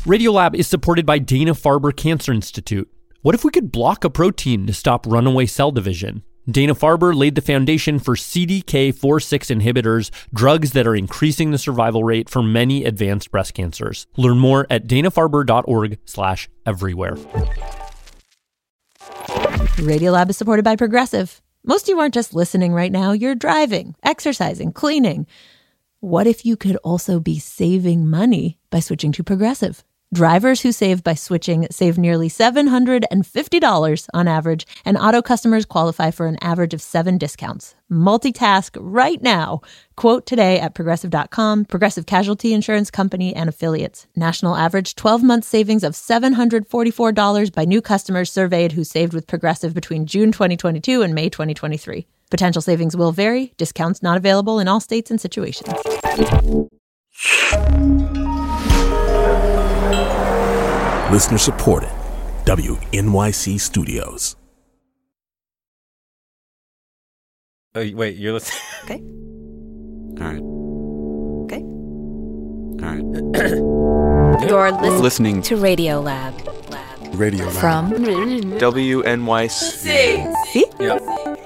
Radiolab is supported by Dana-Farber Cancer Institute. What if we could block a protein to stop runaway cell division? Dana-Farber laid the foundation for CDK4/6 inhibitors, drugs that are increasing the survival rate for many advanced breast cancers. Learn more at danafarber.org/everywhere. Radiolab is supported by Progressive. Most of you aren't just listening right now, you're driving, exercising, cleaning. What if you could also be saving money by switching to Progressive? Drivers who save by switching save nearly $750 on average, and auto customers qualify for an average of 7 discounts. Multitask right now. Quote today at Progressive.com. Progressive Casualty Insurance Company and Affiliates. National average 12-month savings of $744 by new customers surveyed who saved with Progressive between June 2022 and May 2023. Potential savings will vary. Discounts not available in all states and situations. Listener supported. WNYC Studios. Oh, wait, you're listening? Okay. All right. Okay. All right. You're listening to Radiolab. Radio Lab. From WNYC. See? Yep.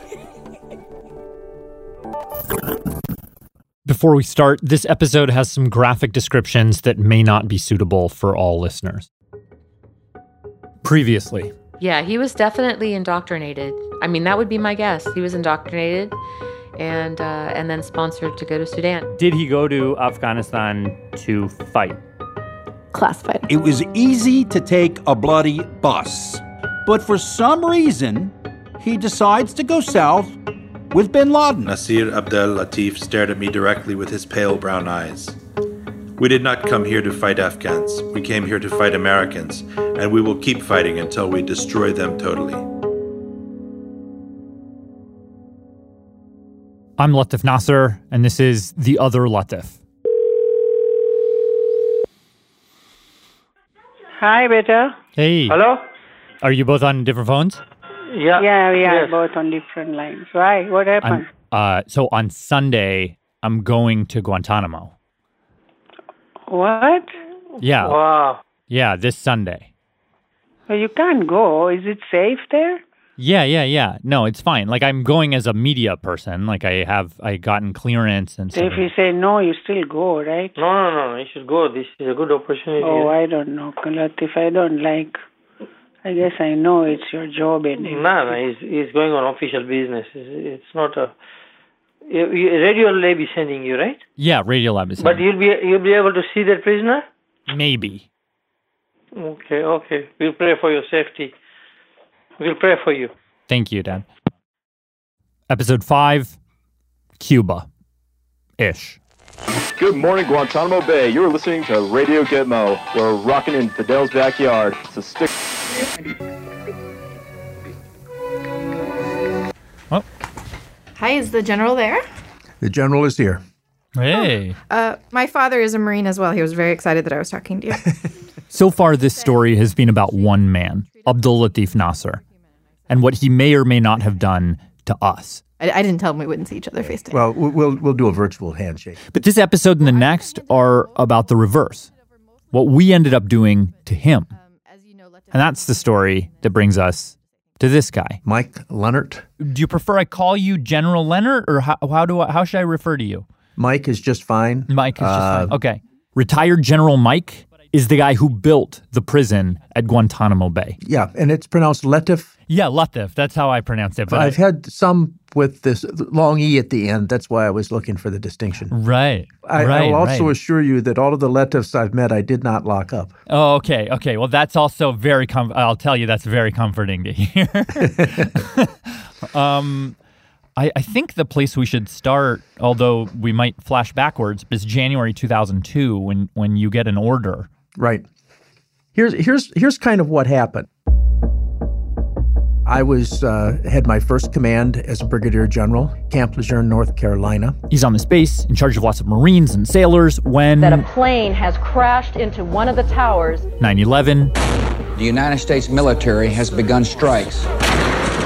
Before we start, this episode has some graphic descriptions that may not be suitable for all listeners. Previously. Yeah, he was definitely indoctrinated. I mean, that would be my guess. He was indoctrinated and then sponsored to go to Sudan. Did he go to Afghanistan to fight? Classified. It was easy to take a bloody bus. But for some reason, he decides to go south with bin Laden. Nasir Abdel Latif stared at me directly with his pale brown eyes. We did not come here to fight Afghans. We came here to fight Americans, and we will keep fighting until we destroy them totally. I'm Latif Nasser, and this is The Other Latif. Hi, beta. Hey. Hello? Are you both on different phones? Yeah. Yeah, we are both on different lines. Why? What happened? So on Sunday, I'm going to Guantanamo. What? Yeah. Wow. Yeah, this Sunday. Well, you can't go. Is it safe there? Yeah. No, it's fine. Like, I'm going as a media person. Like, I gotten clearance and So stuff. if you say no, you still go, right? No. You should go. This is a good opportunity. Oh, I don't know, Latif. I don't like... I guess I know it's your job and everything. No, he's going on official business. It's not a... Radio Lab is sending you, right? Yeah, Radiolab is But sending. you'll be able to see that prisoner? Maybe. Okay. We'll pray for your safety. We'll pray for you. Thank you, Dad. Episode 5, Cuba-ish. Good morning, Guantanamo Bay. You're listening to Radio Gitmo. We're rocking in Fidel's backyard. So stick... Well. Hi, is the general there? The general is here. Hey. My father is a Marine as well. He was very excited that I was talking to you. So far, this story has been about one man, Abdul Latif Nasser, and what he may or may not have done to us. I didn't tell him we wouldn't see each other face to face. Well, we'll do a virtual handshake. But this episode and the next are about the reverse, what we ended up doing to him. And that's the story that brings us to this guy. Mike Leonard. Do you prefer I call you General Leonard, or how should I refer to you? Mike is just fine. Mike is just fine. Okay. Retired General Mike is the guy who built the prison at Guantanamo Bay. Yeah, and it's pronounced Latif. Yeah, Latif. That's how I pronounce it. But I've had some with this long E at the end. That's why I was looking for the distinction. Right. I will also assure you that all of the Latifs I've met, I did not lock up. Oh, okay. Well, that's also very I'll tell you, that's very comforting to hear. I think the place we should start, although we might flash backwards, is January 2002 when you get an order. Right. Here's kind of what happened. I had my first command as a brigadier general, Camp Lejeune, North Carolina. He's on this base in charge of lots of Marines and sailors when... that a plane has crashed into one of the towers. 9/11. The United States military has begun strikes.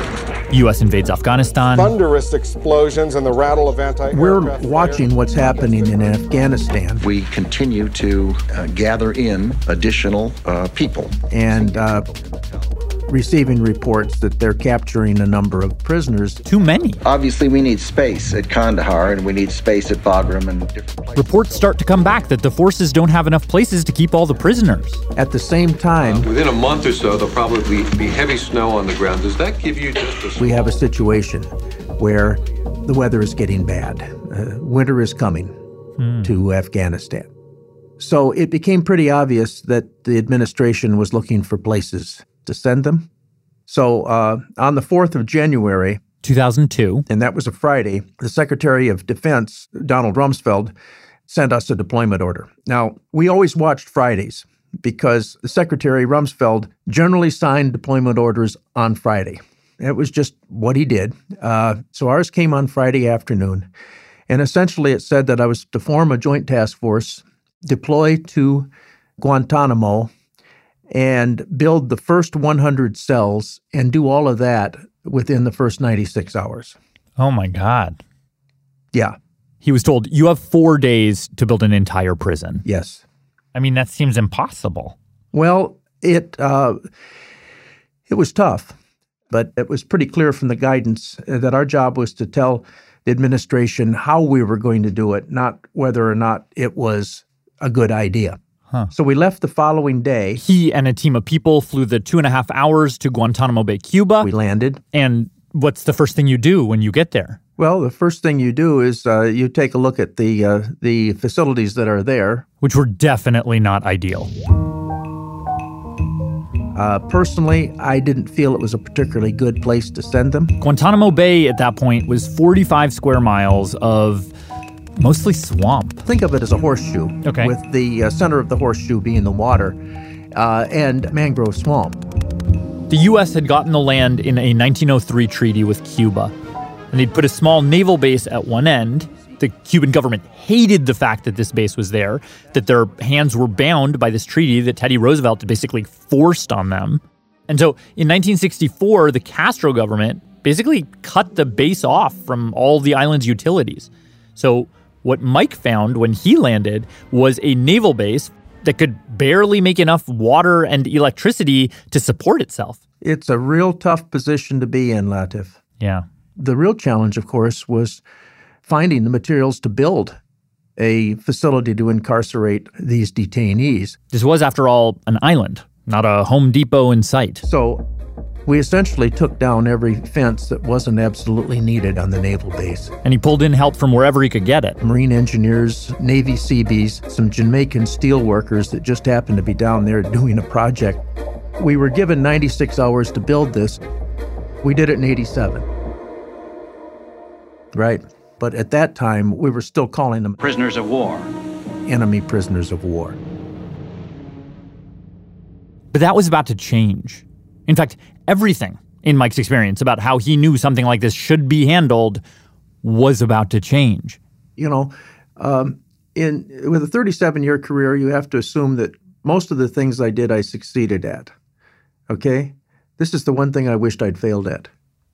U.S. invades Afghanistan. Thunderous explosions and the rattle of We're watching what's happening in Afghanistan. We continue to gather in additional people. And receiving reports that they're capturing a number of prisoners. Too many. Obviously, we need space at Kandahar, and we need space at Bagram and different places. Reports start to come back that the forces don't have enough places to keep all the prisoners. At the same time, within a month or so, there'll probably be heavy snow on the ground. Does that give you just a... We have a situation where the weather is getting bad. Winter is coming to Afghanistan. So it became pretty obvious that the administration was looking for places to send them. So on the 4th of January, 2002, and that was a Friday, the Secretary of Defense, Donald Rumsfeld, sent us a deployment order. Now, we always watched Fridays because the Secretary Rumsfeld generally signed deployment orders on Friday. It was just what he did. So ours came on Friday afternoon. And essentially it said that I was to form a joint task force, deploy to Guantanamo, and build the first 100 cells and do all of that within the first 96 hours. Oh, my God. Yeah. He was told, you have 4 days to build an entire prison. Yes. I mean, that seems impossible. Well, it was tough, but it was pretty clear from the guidance that our job was to tell the administration how we were going to do it, not whether or not it was a good idea. So we left the following day. He and a team of people flew the 2.5 hours to Guantanamo Bay, Cuba. We landed. And what's the first thing you do when you get there? Well, the first thing you do is you take a look at the facilities that are there. Which were definitely not ideal. Personally, I didn't feel it was a particularly good place to send them. Guantanamo Bay at that point was 45 square miles of mostly swamp. Think of it as a horseshoe, with the center of the horseshoe being the water and mangrove swamp. The U.S. had gotten the land in a 1903 treaty with Cuba, and they'd put a small naval base at one end. The Cuban government hated the fact that this base was there, that their hands were bound by this treaty that Teddy Roosevelt had basically forced on them. And so in 1964, the Castro government basically cut the base off from all the island's utilities. So what Mike found when he landed was a naval base that could barely make enough water and electricity to support itself. It's a real tough position to be in, Latif. Yeah. The real challenge, of course, was finding the materials to build a facility to incarcerate these detainees. This was, after all, an island, not a Home Depot in sight. So we essentially took down every fence that wasn't absolutely needed on the naval base. And he pulled in help from wherever he could get it. Marine engineers, Navy Seabees, some Jamaican steel workers that just happened to be down there doing a project. We were given 96 hours to build this. We did it in 87. Right. But at that time, we were still calling them prisoners of war. Enemy prisoners of war. But that was about to change. In fact, everything in Mike's experience about how he knew something like this should be handled was about to change. You know, with a 37-year career, you have to assume that most of the things I did, I succeeded at. Okay? This is the one thing I wished I'd failed at.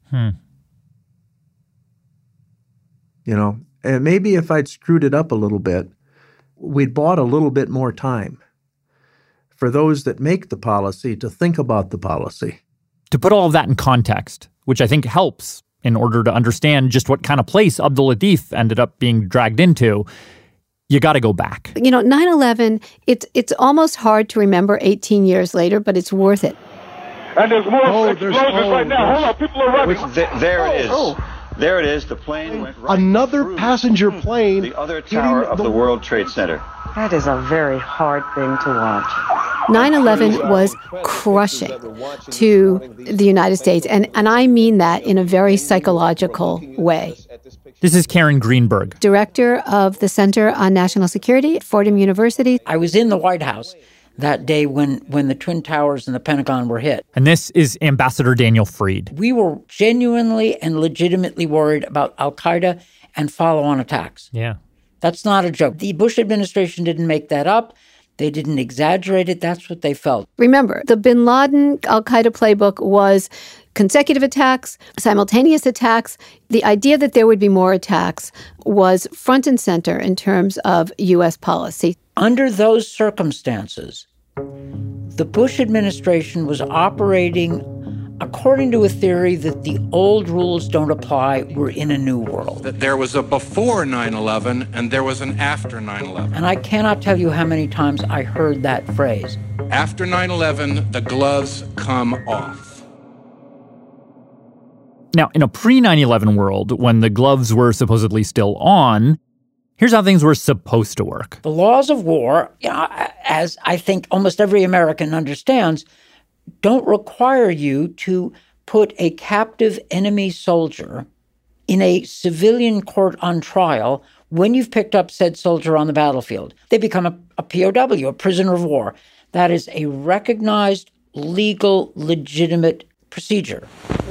You know, and maybe if I'd screwed it up a little bit, we'd bought a little bit more time for those that make the policy to think about the policy. To put all of that in context, which I think helps in order to understand just what kind of place Abdul Latif ended up being dragged into, you got to go back. You know, 9/11, it's almost hard to remember 18 years later, but it's worth it. And there's more explosions right now. Hold on, people are running. There it is. There it is. The plane went right Another passenger plane. The other tower of the World Trade Center. That is a very hard thing to watch. 9/11 was crushing to the United States, and I mean that in a very psychological way. This is Karen Greenberg, director of the Center on National Security at Fordham University. I was in the White House that day when the Twin Towers and the Pentagon were hit. And this is Ambassador Daniel Freed. We were genuinely and legitimately worried about al-Qaeda and follow-on attacks. Yeah. That's not a joke. The Bush administration didn't make that up. They didn't exaggerate it. That's what they felt. Remember, the bin Laden al-Qaeda playbook was consecutive attacks, simultaneous attacks. The idea that there would be more attacks was front and center in terms of U.S. policy. Under those circumstances, the Bush administration was operating according to a theory that the old rules don't apply. We're in a new world. That there was a before 9/11 and there was an after 9/11. And I cannot tell you how many times I heard that phrase. After 9/11, the gloves come off. Now, in a pre-9/11 world, when the gloves were supposedly still on, here's how things were supposed to work. The laws of war, as I think almost every American understands, don't require you to put a captive enemy soldier in a civilian court on trial when you've picked up said soldier on the battlefield. They become a POW, a prisoner of war. That is a recognized, legal, legitimate procedure.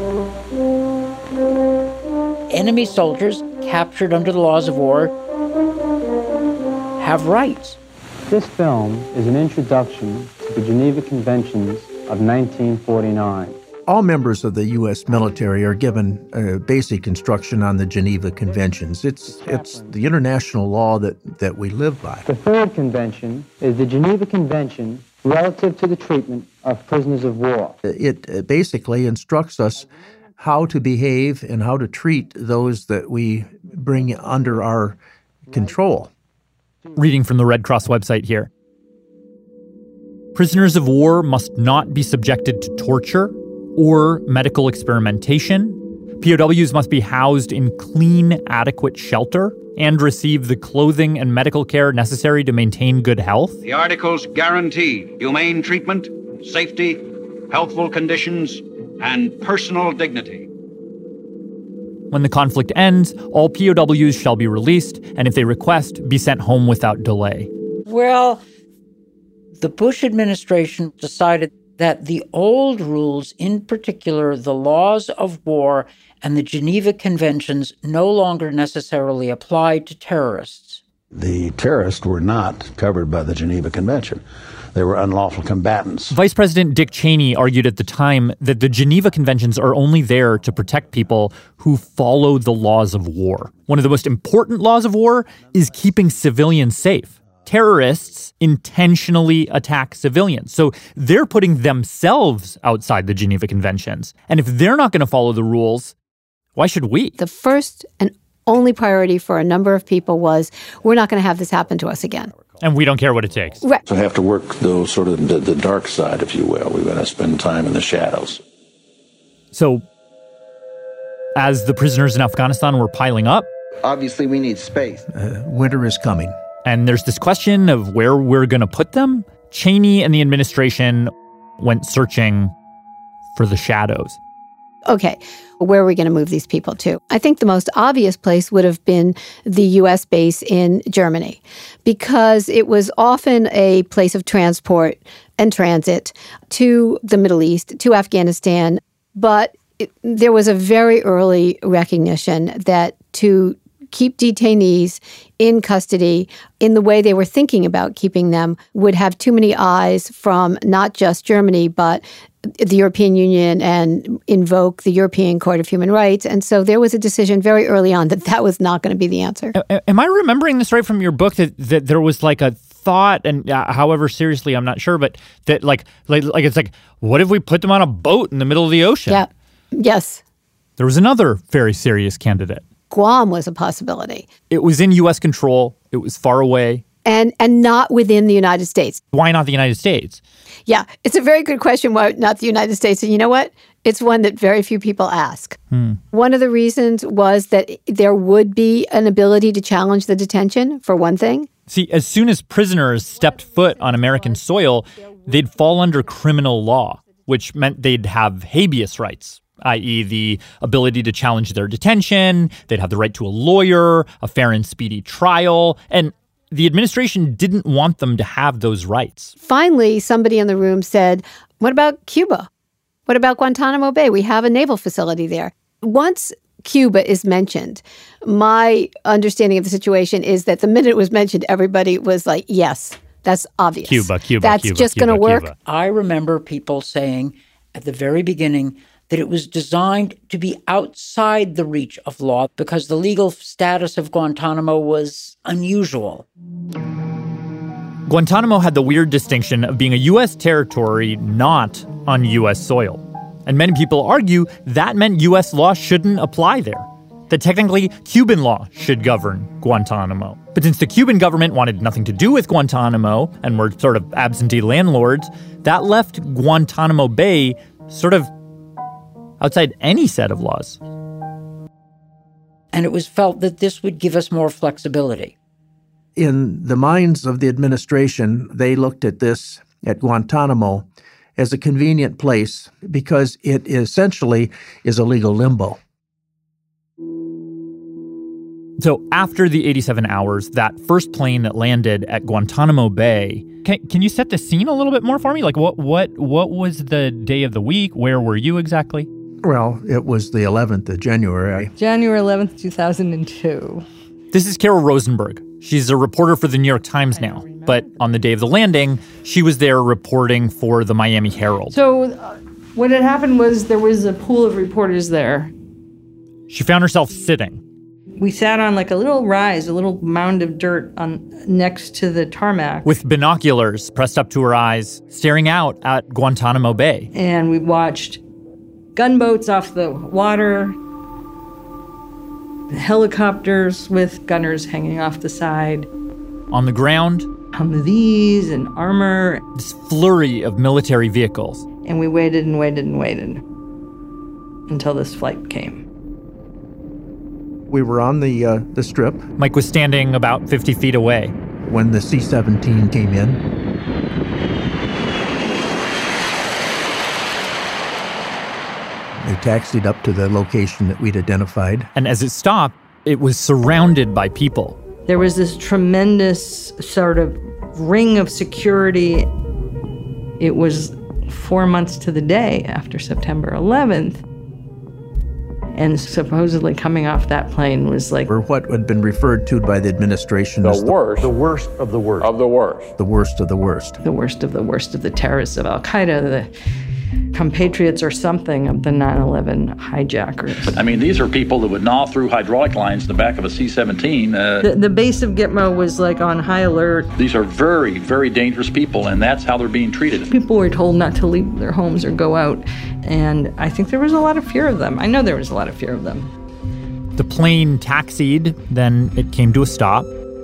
Enemy soldiers captured under the laws of war have rights. This film is an introduction to the Geneva Conventions of 1949. All members of the U.S. military are given basic instruction on the Geneva Conventions. It's the international law that we live by. The third convention is the Geneva Convention relative to the treatment of prisoners of war. It basically instructs us how to behave and how to treat those that we bring under our control. Reading from the Red Cross website here. Prisoners of war must not be subjected to torture or medical experimentation. POWs must be housed in clean, adequate shelter and receive the clothing and medical care necessary to maintain good health. The articles guarantee humane treatment, safety, healthful conditions, and personal dignity. When the conflict ends, all POWs shall be released, and if they request, be sent home without delay. Well, the Bush administration decided that the old rules, in particular the laws of war and the Geneva Conventions, no longer necessarily applied to terrorists. The terrorists were not covered by the Geneva Convention. They were unlawful combatants. Vice President Dick Cheney argued at the time that the Geneva Conventions are only there to protect people who follow the laws of war. One of the most important laws of war is keeping civilians safe. Terrorists intentionally attack civilians. So they're putting themselves outside the Geneva Conventions. And if they're not going to follow the rules, why should we? The first and only priority for a number of people was, we're not going to have this happen to us again. And we don't care what it takes. Right. So have to work those sort of the dark side, if you will. We're going to spend time in the shadows. So as the prisoners in Afghanistan were piling up, obviously we need space. Winter is coming. And there's this question of where we're going to put them. Cheney and the administration went searching for the shadows. Okay, where are we going to move these people to? I think the most obvious place would have been the U.S. base in Germany, because it was often a place of transport and transit to the Middle East, to Afghanistan. But there was a very early recognition that to keep detainees in custody in the way they were thinking about keeping them would have too many eyes from not just Germany, but the European Union and invoke the European Court of Human Rights. And so there was a decision very early on that that was not going to be the answer. Am I remembering this right from your book, that there was like a thought, and however seriously, I'm not sure, but that like it's like, what if we put them on a boat in the middle of the ocean? Yeah. Yes. There was another very serious candidate. Guam was a possibility. It was in U.S. control. It was far away. And not within the United States. Why not the United States? Yeah, it's a very good question, why not the United States? And you know what? It's one that very few people ask. One of the reasons was that there would be an ability to challenge the detention, for one thing. See, as soon as prisoners stepped foot on American soil, they'd fall under criminal law, which meant they'd have habeas rights, i.e. the ability to challenge their detention. They'd have the right to a lawyer, a fair and speedy trial, and the administration didn't want them to have those rights. Finally, somebody in the room said, what about Cuba? What about Guantanamo Bay? We have a naval facility there. Once Cuba is mentioned, my understanding of the situation is that the minute it was mentioned, everybody was like, yes, that's obvious. Cuba, that's just going to work. I remember people saying at the very beginning, that it was designed to be outside the reach of law because the legal status of Guantanamo was unusual. Guantanamo had the weird distinction of being a U.S. territory not on U.S. soil. And many people argue that meant U.S. law shouldn't apply there, that technically Cuban law should govern Guantanamo. But since the Cuban government wanted nothing to do with Guantanamo and were sort of absentee landlords, that left Guantanamo Bay sort of outside any set of laws. And it was felt that this would give us more flexibility. In the minds of the administration, they looked at this, at Guantanamo, as a convenient place because it essentially is a legal limbo. So after the 87 hours, that first plane that landed at Guantanamo Bay, can you set the scene a little bit more for me? Like what was the day of the week? Where were you exactly? Well, it was the 11th of January. January 11th, 2002. This is Carol Rosenberg. She's a reporter for the New York Times now. But on the day of the landing, she was there reporting for the Miami Herald. So what had happened was there was a pool of reporters there. She found herself sitting. We sat on like a little rise, a little mound of dirt next to the tarmac. With binoculars pressed up to her eyes, staring out at Guantanamo Bay. And we watched gunboats off the water, helicopters with gunners hanging off the side. On the ground, Humvees and armor. This flurry of military vehicles. And we waited and waited and waited until this flight came. We were on the strip. Mike was standing about 50 feet away. When the C-17 came in. They taxied up to the location that we'd identified. And as it stopped, it was surrounded by people. There was this tremendous sort of ring of security. It was 4 months to the day after September 11th. And supposedly coming off that plane was like... Or what had been referred to by the administration as the worst of the worst. The worst of the worst. The worst of the worst of the terrorists of Al-Qaeda, the compatriots or something of the 9/11 hijackers. I mean, these are people that would gnaw through hydraulic lines in the back of a C-17. The base of Gitmo was like on high alert. These are very, very dangerous people, and that's how they're being treated. People were told not to leave their homes or go out, and I think there was a lot of fear of them. I know there was a lot of fear of them. The plane taxied, then it came to a stop.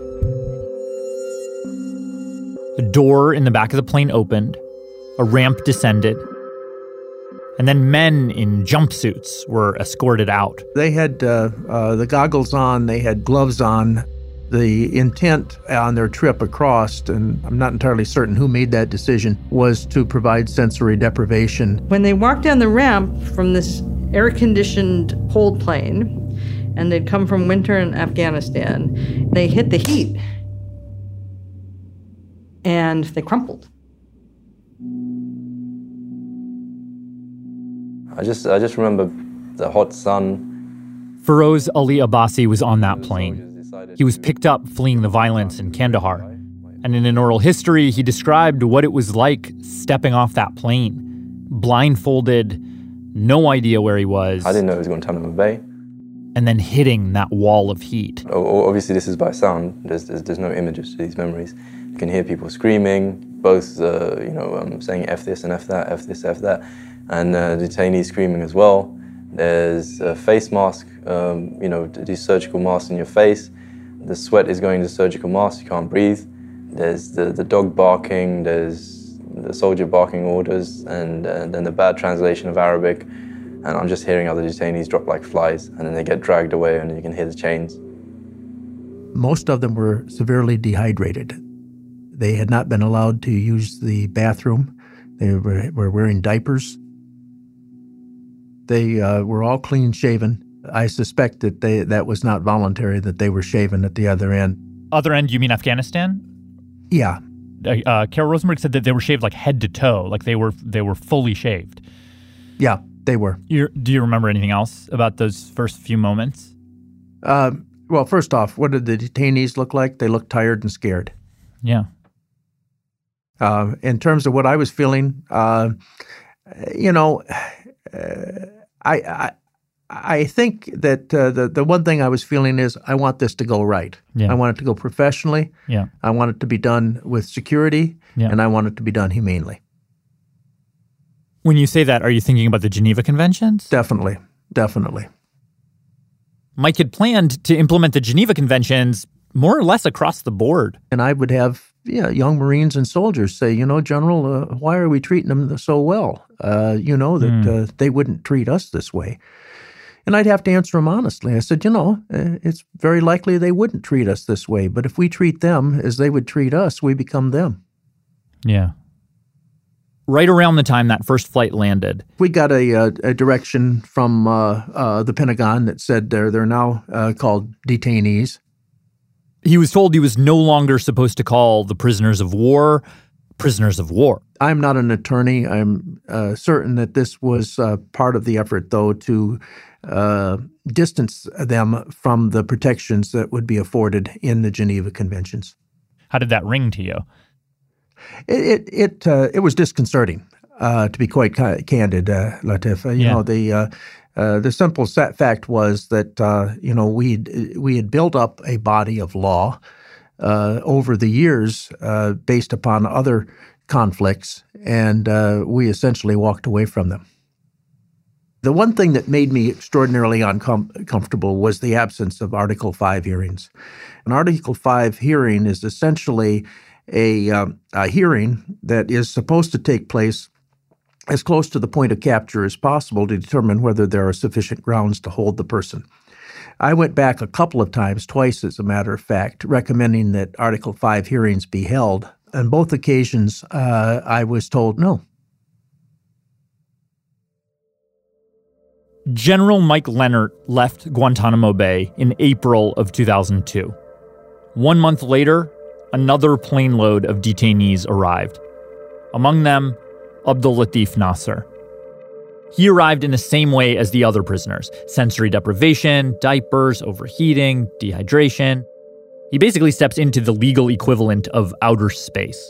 A door in the back of the plane opened, a ramp descended, and then men in jumpsuits were escorted out. They had the goggles on, they had gloves on. The intent on their trip across, and I'm not entirely certain who made that decision, was to provide sensory deprivation. When they walked down the ramp from this air-conditioned cold plane, and they'd come from winter in Afghanistan, they hit the heat, and they crumpled. I just remember the hot sun. Feroz Ali Abbasi was on that plane. He was picked up fleeing the violence in Kandahar. And in an oral history, he described what it was like stepping off that plane. Blindfolded, no idea where he was. I didn't know it was Guantanamo Bay. And then hitting that wall of heat. Obviously, this is by sound. There's no images to these memories. You can hear people screaming, both saying F this and F that, F this, F that. And detainees screaming as well. There's a face mask, these surgical masks in your face. The sweat is going to surgical masks, you can't breathe. There's the dog barking, there's the soldier barking orders, and then the bad translation of Arabic. And I'm just hearing other detainees drop like flies, and then they get dragged away, and you can hear the chains. Most of them were severely dehydrated. They had not been allowed to use the bathroom. They were wearing diapers. They were all clean-shaven. I suspect that that was not voluntary, that they were shaven at the other end. Other end, you mean Afghanistan? Yeah. Carol Rosenberg said that they were shaved like head to toe, like they were fully shaved. Yeah, they were. Do you remember anything else about those first few moments? Well, first off, what did the detainees look like? They looked tired and scared. Yeah. In terms of what I was feeling, I think that the one thing I was feeling is I want this to go right. Yeah. I want it to go professionally. Yeah. I want it to be done with security, Yeah. and I want it to be done humanely. When you say that, are you thinking about the Geneva Conventions? Definitely. Mike had planned to implement the Geneva Conventions more or less across the board. And I would have young Marines and soldiers say, General, why are we treating them so well? They wouldn't treat us this way. And I'd have to answer them honestly. I said, it's very likely they wouldn't treat us this way. But if we treat them as they would treat us, we become them. Yeah. Right around the time that first flight landed, we got a direction from the Pentagon that said they're now called detainees. He was told he was no longer supposed to call the prisoners of war prisoners of war. I'm not an attorney. I'm certain that this was part of the effort, though, to distance them from the protections that would be afforded in the Geneva Conventions. How did that ring to you? It was disconcerting, to be quite candid, Latif. The simple fact was that we had built up a body of law over the years based upon other conflicts, and we essentially walked away from them. The one thing that made me extraordinarily uncomfortable was the absence of Article 5 hearings. An Article 5 hearing is essentially a hearing that is supposed to take place as close to the point of capture as possible to determine whether there are sufficient grounds to hold the person. I went back a couple of times, twice as a matter of fact, recommending that Article 5 hearings be held. On both occasions, I was told no. General Mike Leonard left Guantanamo Bay in April of 2002. 1 month later, another plane load of detainees arrived. Among them, Abdul Latif Nasser. He arrived in the same way as the other prisoners: sensory deprivation, diapers, overheating, dehydration. He basically steps into the legal equivalent of outer space.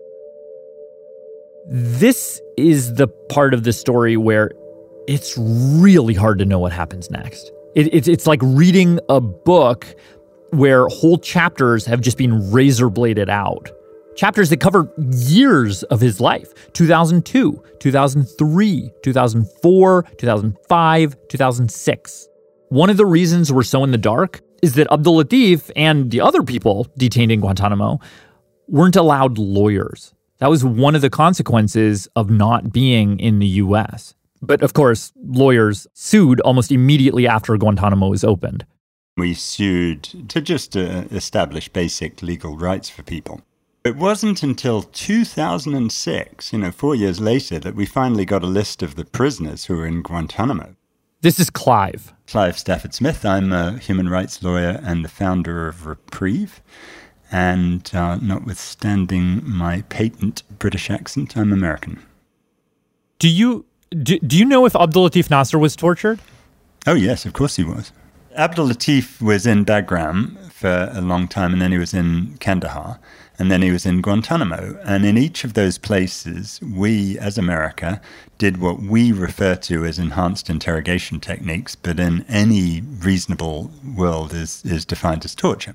This is the part of the story where it's really hard to know what happens next. It's like reading a book where whole chapters have just been razor bladed out. Chapters that cover years of his life: 2002, 2003, 2004, 2005, 2006. One of the reasons we're so in the dark is that Abdul Latif and the other people detained in Guantanamo weren't allowed lawyers. That was one of the consequences of not being in the U.S. But of course, lawyers sued almost immediately after Guantanamo was opened. We sued to just establish basic legal rights for people. It wasn't until 2006, 4 years later, that we finally got a list of the prisoners who were in Guantanamo. This is Clive. Clive Stafford Smith. I'm a human rights lawyer and the founder of Reprieve. And notwithstanding my patent British accent, I'm American. Do you know if Abdul Latif Nasser was tortured? Oh, yes, of course he was. Abdul Latif was in Bagram for a long time, and then he was in Kandahar, and then he was in Guantanamo. And in each of those places, we, as America, did what we refer to as enhanced interrogation techniques, but in any reasonable world is defined as torture.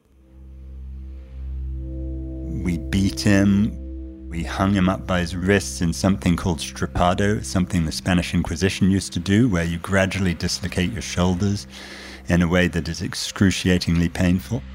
We beat him. We hung him up by his wrists in something called stripado, something the Spanish Inquisition used to do, where you gradually dislocate your shoulders in a way that is excruciatingly painful.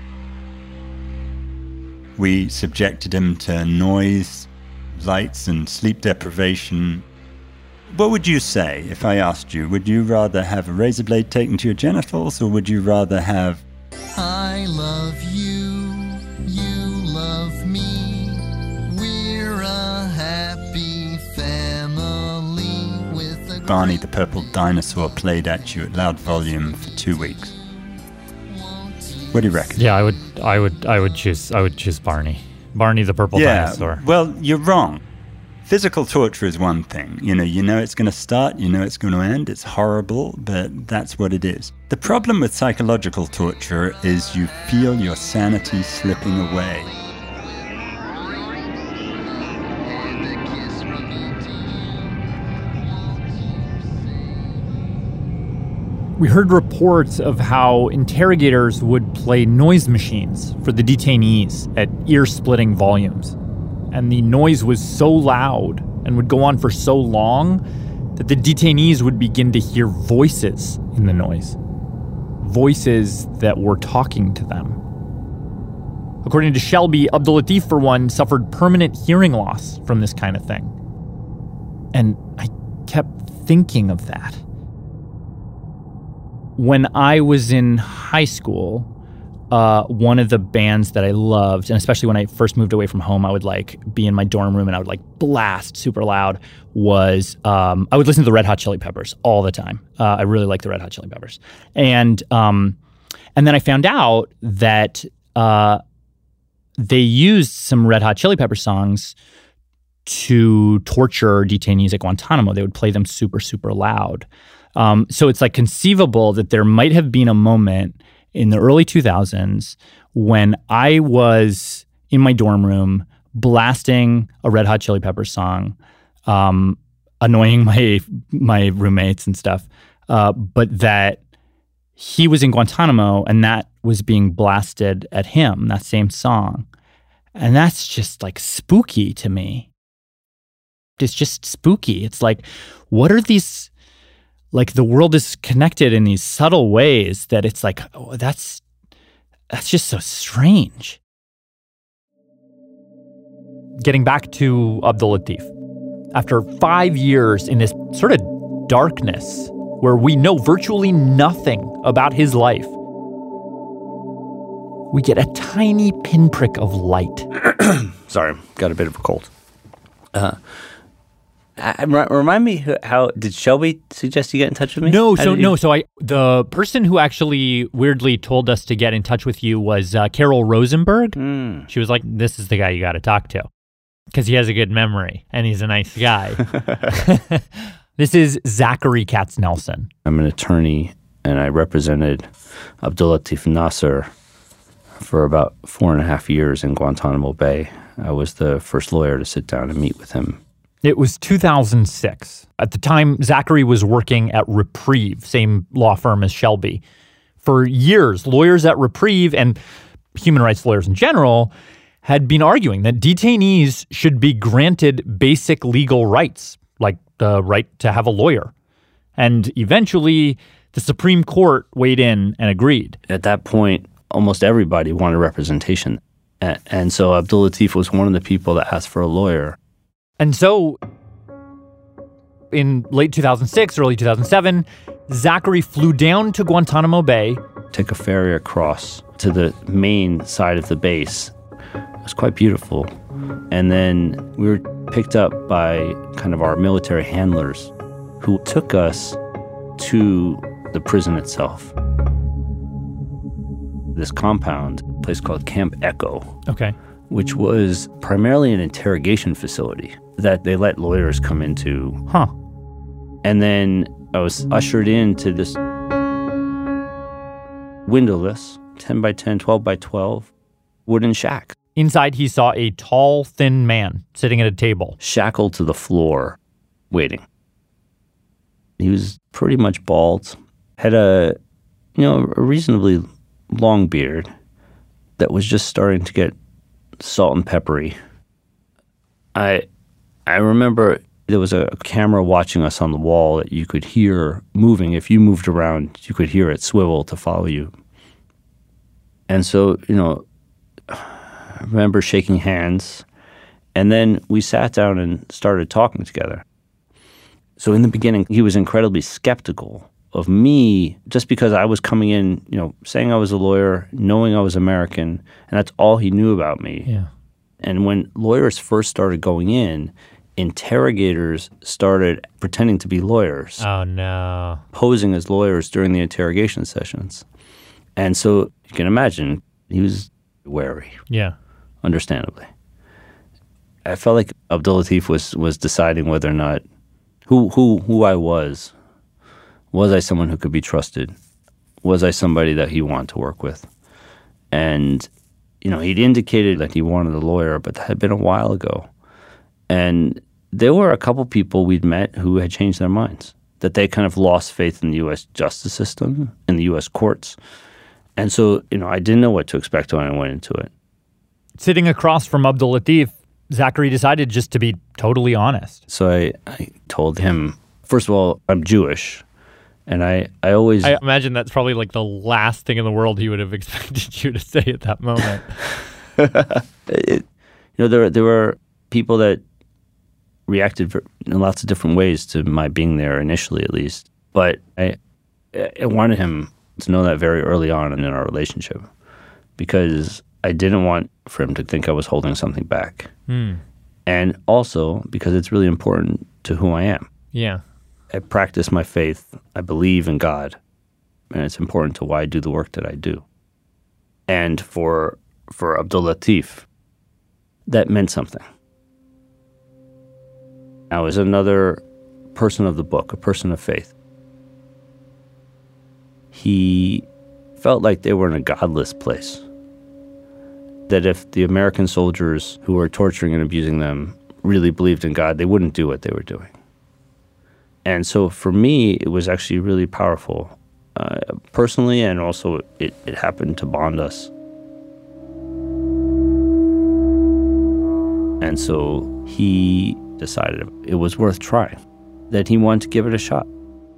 We subjected him to noise, lights, and sleep deprivation. What would you say if I asked you, would you rather have a razor blade taken to your genitals, or would you rather have... I love you, you love me, we're a happy family with a... Barney the Purple Dinosaur played at you at loud volume for 2 weeks? What do you reckon? Yeah, I would choose Barney. Barney the Purple Dinosaur. Well, you're wrong. Physical torture is one thing. You know it's going to start, you know it's going to end, it's horrible, but that's what it is. The problem with psychological torture is you feel your sanity slipping away. We heard reports of how interrogators would play noise machines for the detainees at ear-splitting volumes. And the noise was so loud and would go on for so long that the detainees would begin to hear voices in the noise. Voices that were talking to them. According to Shelby, Abdulatif, for one, suffered permanent hearing loss from this kind of thing. And I kept thinking of that. When I was in high school, one of the bands that I loved, and especially when I first moved away from home, I would be in my dorm room and I would blast super loud, was I would listen to the Red Hot Chili Peppers all the time. I really liked the Red Hot Chili Peppers. And then I found out that they used some Red Hot Chili Pepper songs to torture detainees at Guantanamo. They would play them super, super loud. So it's conceivable that there might have been a moment in the early 2000s when I was in my dorm room blasting a Red Hot Chili Peppers song, annoying my roommates and stuff, but that he was in Guantanamo and that was being blasted at him, that same song. And that's just spooky to me. It's just spooky. It's what are these... the world is connected in these subtle ways that it's that's just so strange. Getting back to Abdulatif. After 5 years in this sort of darkness where we know virtually nothing about his life, we get a tiny pinprick of light. Sorry, got a bit of a cold. Remind me, how did Shelby suggest you get in touch with me? So the person who actually weirdly told us to get in touch with you was Carol Rosenberg. She was like, "This is the guy you got to talk to because he has a good memory and he's a nice guy." This is Zachary Katz-Nelson. I'm an attorney and I represented Abdulatif Nasser for about 4.5 years in Guantanamo Bay. I was the first lawyer to sit down and meet with him. It was 2006. At the time, Zachary was working at Reprieve, same law firm as Shelby. For years, lawyers at Reprieve and human rights lawyers in general had been arguing that detainees should be granted basic legal rights, like the right to have a lawyer. And eventually, the Supreme Court weighed in and agreed. At that point, almost everybody wanted representation. And so Abdulatif was one of the people that asked for a lawyer. And so, in late 2006, early 2007, Zachary flew down to Guantanamo Bay. Took a ferry across to the main side of the base. It was quite beautiful. And then we were picked up by kind of our military handlers who took us to the prison itself. This compound, a place called Camp Echo. Okay. Which was primarily an interrogation facility that they let lawyers come into. Huh. And then I was ushered into this windowless 10 by 10, 12 by 12 wooden shack. Inside, he saw a tall, thin man sitting at a table. Shackled to the floor, waiting. He was pretty much bald, had a reasonably long beard that was just starting to get salt and peppery. I remember there was a camera watching us on the wall that you could hear moving. If you moved around, you could hear it swivel to follow you. And so, I remember shaking hands. And then we sat down and started talking together. So in the beginning, he was incredibly skeptical of me just because I was coming in, saying I was a lawyer, knowing I was American, and that's all he knew about me. Yeah. And when lawyers first started going in, interrogators started pretending to be lawyers. Oh, no. Posing as lawyers during the interrogation sessions. And so you can imagine he was wary. Yeah. Understandably. I felt like Abdulatif was deciding whether or not who I was. Was I someone who could be trusted? Was I somebody that he wanted to work with? And, he'd indicated that he wanted a lawyer, but that had been a while ago. And there were a couple people we'd met who had changed their minds. that they kind of lost faith in the U.S. justice system, in the U.S. courts. And so, I didn't know what to expect when I went into it. Sitting across from Abdul Latif, Zachary decided just to be totally honest. So I told him, first of all, I'm Jewish. And I imagine that's probably like the last thing in the world he would have expected you to say at that moment. There were people that reacted in lots of different ways to my being there initially, at least. But I wanted him to know that very early on in our relationship, because I didn't want for him to think I was holding something back. And also because it's really important to who I am. Yeah. I practice my faith. I believe in God. And it's important to why I do the work that I do. And for Abdul Latif, that meant something. I was another person of the book, a person of faith. He felt like they were in a godless place. That if the American soldiers who were torturing and abusing them really believed in God, they wouldn't do what they were doing. And so for me, it was actually really powerful, personally, and also it happened to bond us. And so he decided it was worth trying, that he wanted to give it a shot.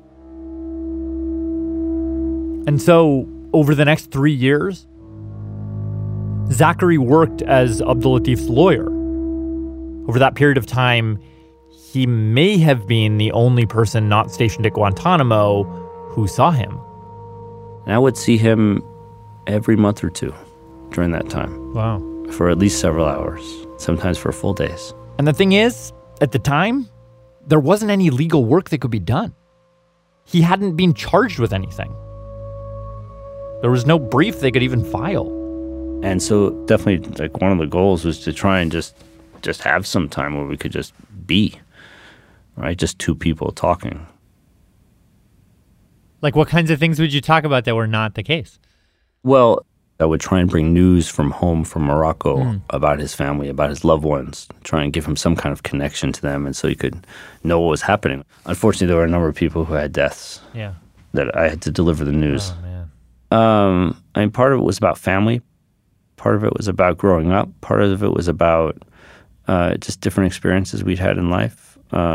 And so over the next 3 years, Zachary worked as Abdul Latif's lawyer. Over that period of time, he may have been the only person not stationed at Guantanamo who saw him. And I would see him every month or two during that time. Wow. For at least several hours, sometimes for full days. And the thing is, at the time, there wasn't any legal work that could be done. He hadn't been charged with anything. There was no brief they could even file. And so definitely like one of the goals was to try and just have some time where we could just be, right? Just two people talking. Like what kinds of things would you talk about that were not the case? Well, I would try and bring news from home, from Morocco, about his family, about his loved ones, try and give him some kind of connection to them, and so he could know what was happening. Unfortunately, there were a number of people who had deaths that I had to deliver the news. Oh, man. I mean, part of it was about family. Part of it was about growing up. Part of it was about just different experiences we'd had in life.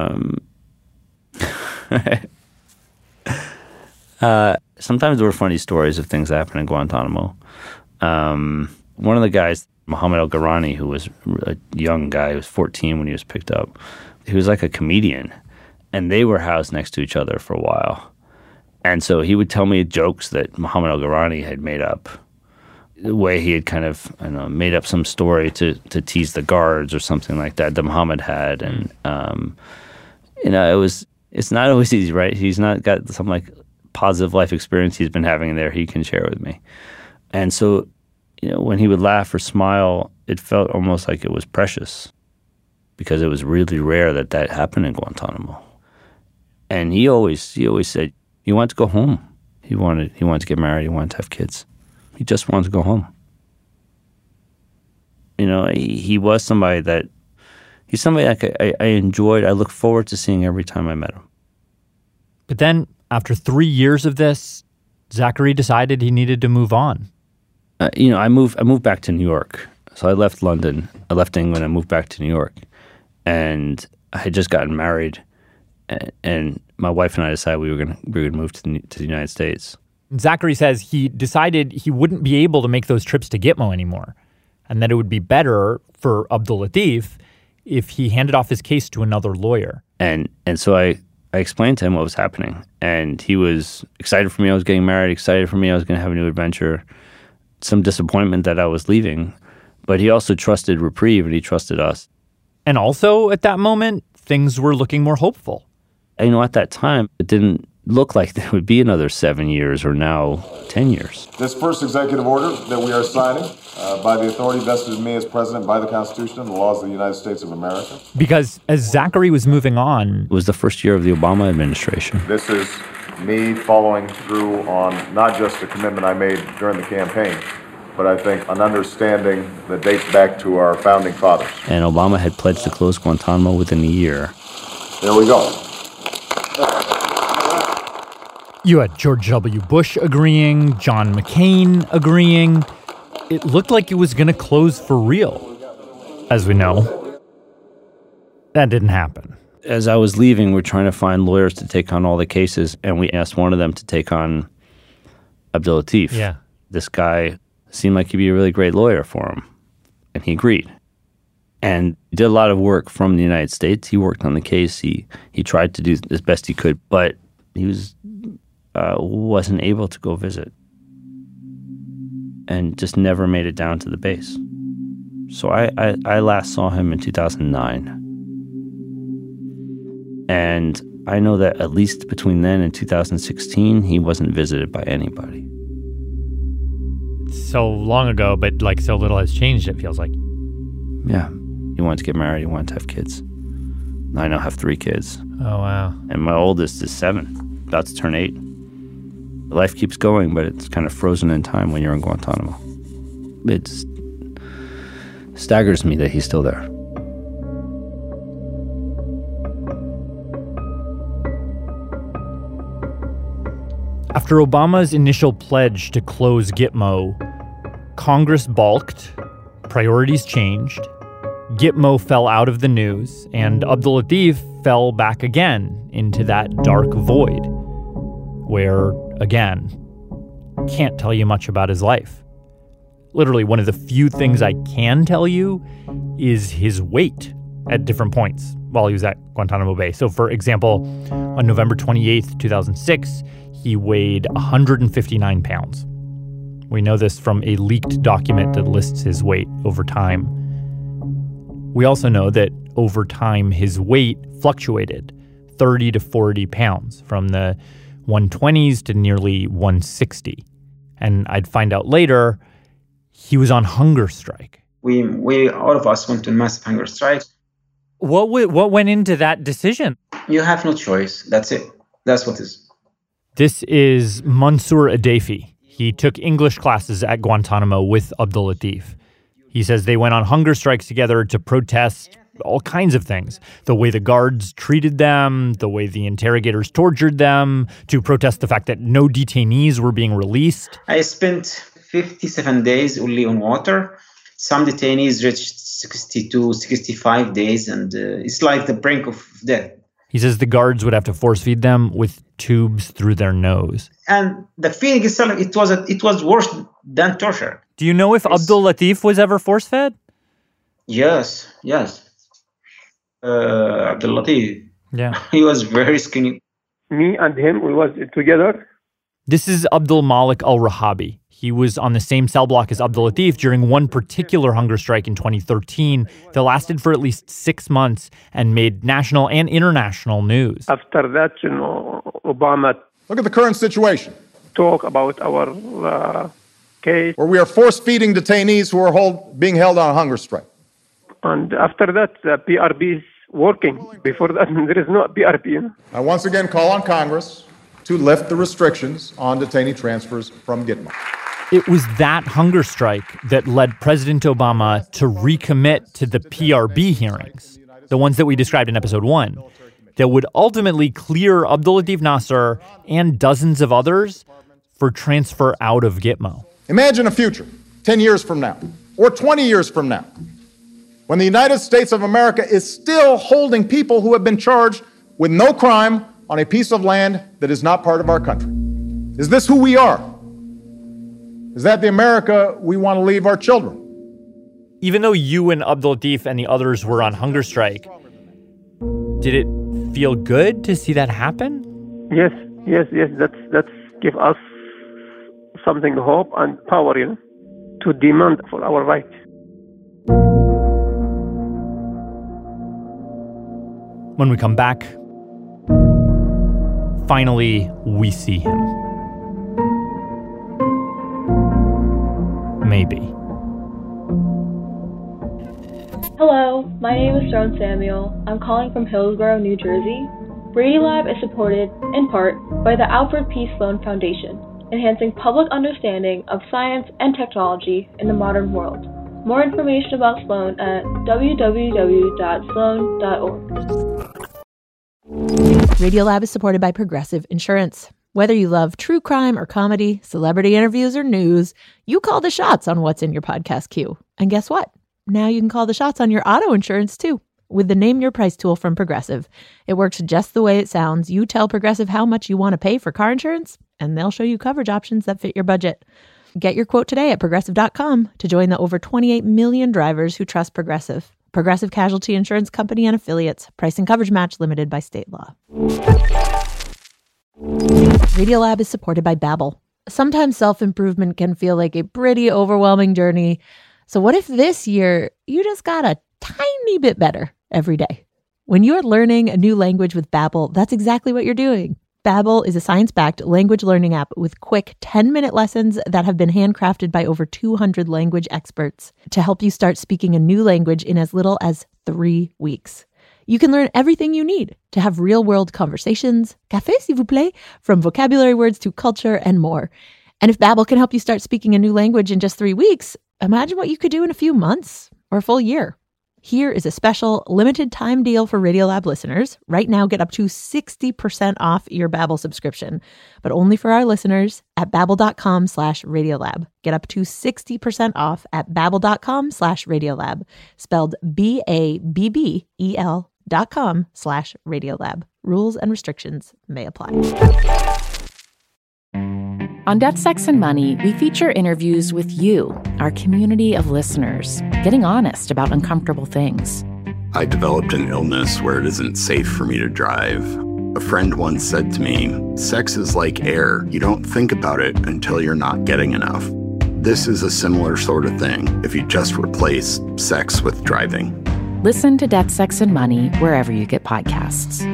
Sometimes there were funny stories of things that happened in Guantanamo. One of the guys, Mohammed El-Garani, who was a young guy, he was 14 when he was picked up. He was like a comedian, and they were housed next to each other for a while. And so he would tell me jokes that Mohammed El-Garani had made up. The way he had kind of, made up some story to tease the guards or something like that Mohammed had. And, it's not always easy, right? He's not got some like positive life experience he's been having there he can share with me. And so, when he would laugh or smile, it felt almost like it was precious because it was really rare that happened in Guantanamo. And he always said, he wanted to go home. He wanted to get married. He wanted to have kids. He just wanted to go home. He was somebody that I enjoyed. I look forward to seeing every time I met him. But then, after 3 years of this, Zachary decided he needed to move on. I moved back to New York. So I left London. I left England. I moved back to New York. And I had just gotten married. And my wife and I decided we were going to move to the United States. Zachary says he decided he wouldn't be able to make those trips to Gitmo anymore, and that it would be better for Abdul Latif if he handed off his case to another lawyer. And so I explained to him what was happening, and he was excited for me. I was getting married, excited for me. I was going to have a new adventure. Some disappointment that I was leaving, but he also trusted Reprieve, and he trusted us. And also, at that moment, things were looking more hopeful. At that time, it didn't look like there would be another 7 years or now 10 years. This first executive order that we are signing by the authority vested in me as president by the Constitution and the laws of the United States of America. Because as Zachary was moving on... It was the first year of the Obama administration. This is me following through on not just a commitment I made during the campaign, but I think an understanding that dates back to our founding fathers. And Obama had pledged to close Guantanamo within a year. There we go. You had George W. Bush agreeing, John McCain agreeing. It looked like it was going to close for real. As we know, that didn't happen. As I was leaving, we're trying to find lawyers to take on all the cases, and we asked one of them to take on Abdul Latif. Yeah. This guy seemed like he'd be a really great lawyer for him, and he agreed. And he did a lot of work from the United States. He worked on the case. He tried to do as best he could, but he wasn't able to go visit, and just never made it down to the base. So I last saw him in 2009. And I know that at least between then and 2016, he wasn't visited by anybody. So long ago, but like so little has changed, it feels like. Yeah. He wanted to get married. He wanted to have kids. I now have 3 kids. Oh, wow. And my oldest is 7, about to turn 8. Life keeps going, but it's kind of frozen in time when you're in Guantanamo. It staggers me that he's still there. After Obama's initial pledge to close Gitmo, Congress balked, priorities changed, Gitmo fell out of the news, and Abdul Latif fell back again into that dark void, where, again, can't tell you much about his life. Literally, one of the few things I can tell you is his weight at different points while he was at Guantanamo Bay. So, for example, on November 28th, 2006, he weighed 159 pounds. We know this from a leaked document that lists his weight over time. We also know that over time, his weight fluctuated 30 to 40 pounds from the 120s to nearly 160. And I'd find out later, he was on hunger strike. We all of us went to massive hunger strike. What went into that decision? You have no choice. That's it. That's what it is. This is Mansour Adefi. He took English classes at Guantanamo with Abdul Latif. He says they went on hunger strikes together to protest all kinds of things. The way the guards treated them, the way the interrogators tortured them, to protest the fact that no detainees were being released. I spent 57 days only on water. Some detainees reached 62, 65 days, and it's like the brink of death. He says the guards would have to force feed them with tubes through their nose. And the feeling itself, it was worse than torture. Do you know if Abdul Latif was ever force fed? Yes. Abdul Latif. Yeah. He was very skinny. Me and him, we was together. This is Abdul Malik al-Rahabi. He was on the same cell block as Abdul Latif during one particular hunger strike in 2013 that lasted for at least 6 months and made national and international news. After that, Obama... Look at the current situation. Talk about our case. Where we are force-feeding detainees who are being held on a hunger strike. And after that, the PRB is working. Before that, there is no PRB. I once again call on Congress to lift the restrictions on detainee transfers from Gitmo. It was that hunger strike that led President Obama to recommit to the PRB hearings, the ones that we described in episode 1, that would ultimately clear Abdul Latif Nasser and dozens of others for transfer out of Gitmo. Imagine a future, 10 years from now, or 20 years from now, when the United States of America is still holding people who have been charged with no crime on a piece of land that is not part of our country. Is this who we are? Is that the America we want to leave our children? Even though you and Abdul Latif and the others were on hunger strike, did it feel good to see that happen? Yes. That's give us something hope and power, to demand for our rights. When we come back, finally, we see him. Maybe. Hello, my name is Joan Samuel. I'm calling from Hillsborough, New Jersey. Brady Lab is supported, in part, by the Alfred P. Sloan Foundation, enhancing public understanding of science and technology in the modern world. More information about Sloan at www.sloan.org. Radiolab is supported by Progressive Insurance. Whether you love true crime or comedy, celebrity interviews or news, you call the shots on what's in your podcast queue. And guess what? Now you can call the shots on your auto insurance too with the Name Your Price tool from Progressive. It works just the way it sounds. You tell Progressive how much you want to pay for car insurance, and they'll show you coverage options that fit your budget. Get your quote today at Progressive.com to join the over 28 million drivers who trust Progressive. Progressive Casualty Insurance Company and Affiliates. Price and coverage match limited by state law. Radiolab is supported by Babbel. Sometimes self-improvement can feel like a pretty overwhelming journey. So what if this year you just got a tiny bit better every day? When you're learning a new language with Babbel, that's exactly what you're doing. Babbel is a science-backed language learning app with quick 10-minute lessons that have been handcrafted by over 200 language experts to help you start speaking a new language in as little as 3 weeks. You can learn everything you need to have real-world conversations, café s'il vous plaît, from vocabulary words to culture and more. And if Babbel can help you start speaking a new language in just 3 weeks, imagine what you could do in a few months or a full year. Here is a special limited time deal for Radiolab listeners. Right now, get up to 60% off your Babbel subscription, but only for our listeners at babbel.com/Radiolab. Get up to 60% off at babbel.com/Radiolab, spelled BABBEL.com/Radiolab. Rules and restrictions may apply. On Death, Sex, and Money, we feature interviews with you, our community of listeners, getting honest about uncomfortable things. I developed an illness where it isn't safe for me to drive. A friend once said to me, "Sex is like air. You don't think about it until you're not getting enough." This is a similar sort of thing if you just replace sex with driving. Listen to Death, Sex, and Money wherever you get podcasts.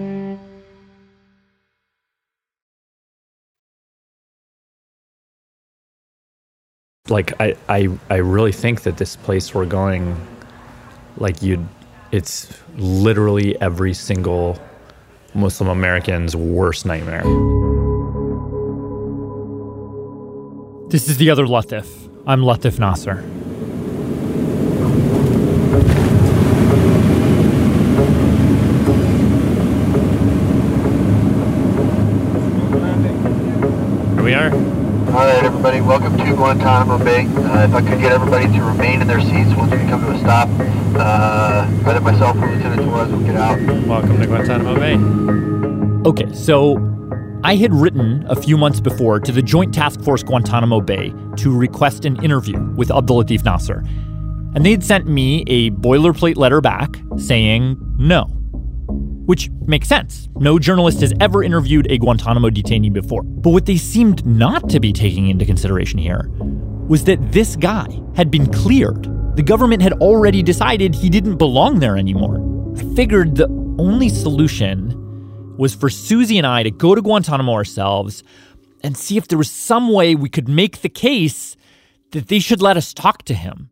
Like, I really think that this place we're going, like, it's literally every single Muslim American's worst nightmare. This is the other Latif. I'm Latif Nasser. Here we are. All right, everybody, welcome to Guantanamo Bay. If I could get everybody to remain in their seats once we come to a stop, either myself or Lieutenant Torres will get out. Welcome to Guantanamo Bay. Okay, so I had written a few months before to the Joint Task Force Guantanamo Bay to request an interview with Abdulatif Nasser. And they'd sent me a boilerplate letter back saying no. Which makes sense. No journalist has ever interviewed a Guantanamo detainee before. But what they seemed not to be taking into consideration here was that this guy had been cleared. The government had already decided he didn't belong there anymore. I figured the only solution was for Susie and I to go to Guantanamo ourselves and see if there was some way we could make the case that they should let us talk to him.